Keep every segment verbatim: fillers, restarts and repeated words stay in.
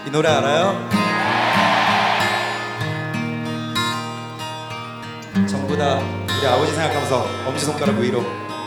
이 노래 알아요? 전부 다 우리 아버지 생각하면서 엄지손가락 위로.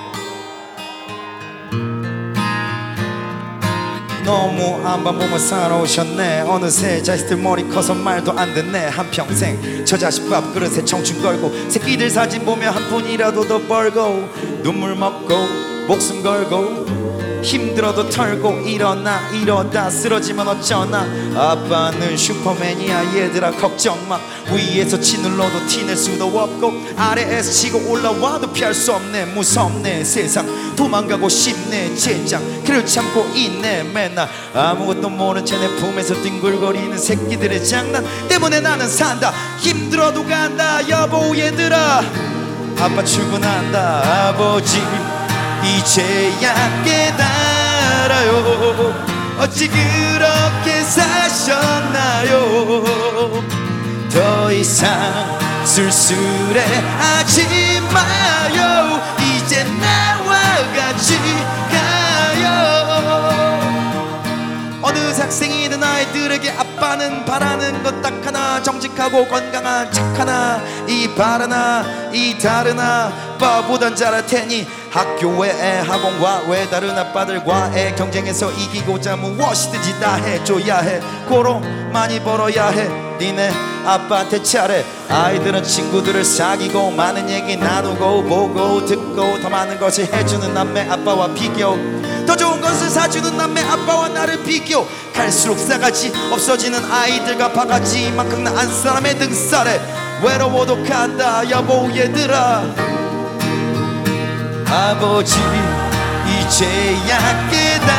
너무 안만 보면 살아오셨네. 어느새 자식들 머리 커서 말도 안 듣네. 한평생 저 자식 밥그릇에 청춘 걸고 새끼들 사진 보며 한 푼이라도 더 벌고 눈물 먹고 목숨 걸고 힘들어도 털고 일어나 이러다 쓰러지면 어쩌나. 아빠는 슈퍼맨이야 얘들아 걱정마. 위에서 치눌러도 티낼 수도 없고 아래에서 치고 올라와도 피할 수 없네. 무섭네 세상 도망가고 싶네 젠장 그를 참고 있네. 맨날 아무것도 모른 채 내 품에서 뒹굴거리는 새끼들의 장난 때문에 나는 산다. 힘들어도 간다 여보 얘들아. 아빠 출근한다 아버지 이제야 깨달아요. 어찌 그렇게 사셨나요. 더 이상 쓸쓸해하지 마요. 이제 나와 같이 가요. 어느 학생이든 아이들에게 아빠는 바라는 것 딱 하나. 정직하고 건강한 착 하나. 이 바라나 이 다르나 아빠보단 잘할 테니 학교 외에 학원과 외 다른 아빠들과의 경쟁에서 이기고자 무엇이든지 다 해줘야 해. 고로 많이 벌어야 해. 니네 아빠한테 차례. 아이들은 친구들을 사귀고 많은 얘기 나누고 보고 듣고 더 많은 것을 해주는 남매 아빠와 비교. 더 좋은 것을 사주는 남매 아빠와 나를 비교. 갈수록 싸가지 없어지는 아이들과 바가지만큼 나은 사람의 등살에 외로워도 간다 여보 얘들아. 아버지 이제야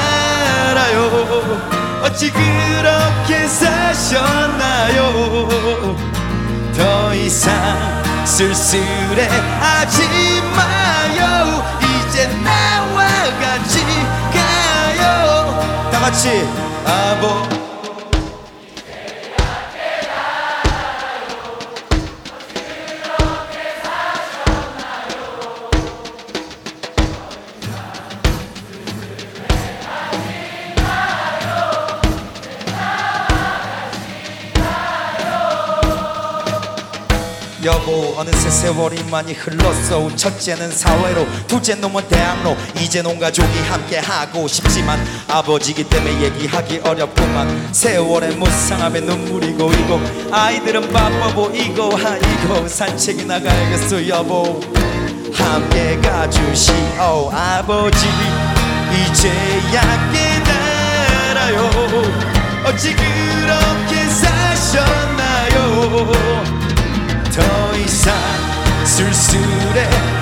깨달아요. 어찌 그렇게 사셨나요. 더 이상 쓸쓸해하지 마요. 이제 나와 같이 가요. 다 같이 아버 여보 어느새 세월이 많이 흘렀어. 첫째는 사회로 둘째 놈은 대학로 이젠 온 가족이 함께하고 싶지만 아버지기 때문에 얘기하기 어렵구만. 세월의 무상함에 눈물이 고이고 아이들은 바빠 보이고 아이고 산책이 나가야겠어 여보. 함께 가주시오 아버지 이제야 깨달아요. 어찌 그렇게 사셨나요. 더 이상 쓸쓸해